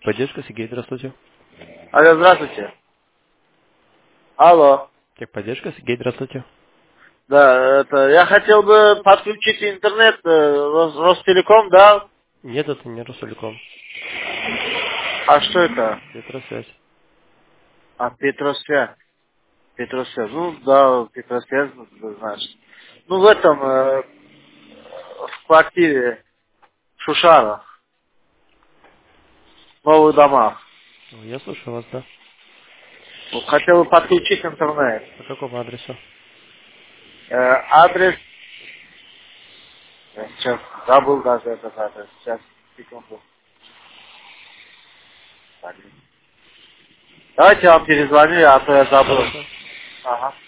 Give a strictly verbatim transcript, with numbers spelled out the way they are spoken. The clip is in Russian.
Техподдержка, Сергей, здравствуйте. Алло, здравствуйте. Алло. Техподдержка, Сергей, здравствуйте. Да, это я хотел бы подключить интернет э, Рос- Ростелеком, да? Нет, это не Ростелеком. А что это? Петросвязь. А, Петросвязь. Петросвязь. Ну, да, Петросвязь, ну, значит. Ну, в этом, э, в квартире Шушара, в новых домах. Ну, я слушаю вас, да. Вот хотел бы подключить интернет. По какому адресу? Э, адрес, я сейчас забыл даже этот адрес. Сейчас, секунду. Так. Давайте я вам перезвоню, а то я забыл. Хорошо. Ага.